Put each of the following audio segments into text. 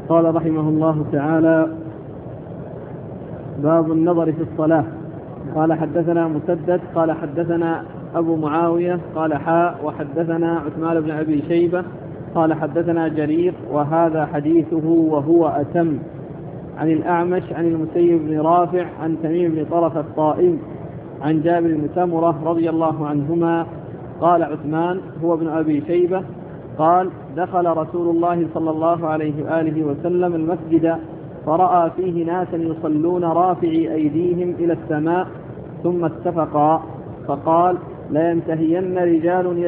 قال رحمه الله تعالى: باب النظر في الصلاة. قال حدثنا مسدد قال حدثنا أبو معاوية قال حاء وحدثنا عثمان بن أبي شيبة قال حدثنا جرير وهذا حديثه وهو أتم عن الأعمش عن المسيب بن رافع عن تميم بن طرف الطائي عن جابر بن سمرة رضي الله عنهما قال عثمان هو ابن أبي شيبة قال: دخل رسول الله صلى الله عليه وآله وسلم المسجد فرأى فيه ناسا يصلون رافعي أيديهم إلى السماء ثم اتفقا فقال: لا ينتهين رجال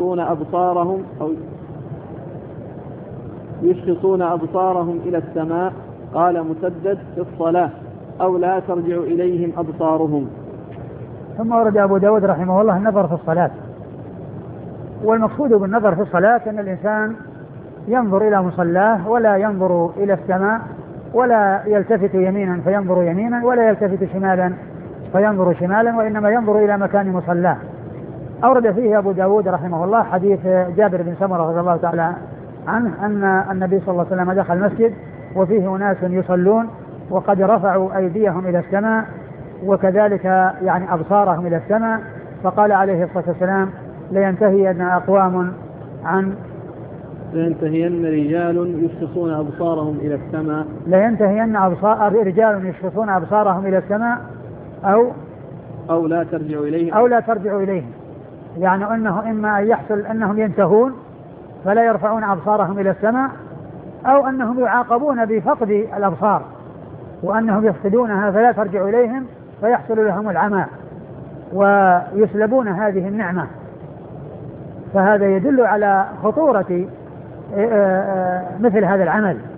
يشخصون أبصارهم إلى السماء. قال مسدد: في الصلاة أو لا ترجع إليهم أبصارهم. ثم ورد أبو داود رحمه الله النظر في الصلاة. والمقصود بالنظر في الصلاة أن الإنسان ينظر إلى مصلاه ولا ينظر إلى السماء ولا يلتفت يمينا فينظر يمينا ولا يلتفت شمالا فينظر شمالا، وإنما ينظر إلى مكان مصلاه. أورد فيه أبو داود رحمه الله حديث جابر بن سمرة رضي الله تعالى عنه أن النبي صلى الله عليه وسلم دخل المسجد وفيه ناس يصلون وقد رفعوا أيديهم إلى السماء وكذلك يعني أبصارهم إلى السماء، فقال عليه الصلاة والسلام: لينتهين أقوام عن لينتهين رجال يشخصون أبصارهم إلى السماء. لينتهين رجال يشخصون أبصارهم إلى السماء أو لا ترجع إليهم. يعني أنه إما أن يحصل أنهم ينتهون فلا يرفعون أبصارهم إلى السماء، أو أنهم يعاقبون بفقد الأبصار وأنهم يفقدونها فلا ترجع إليهم فيحصل لهم العمى ويسلبون هذه النعمة. فهذا يدل على خطورة مثل هذا العمل،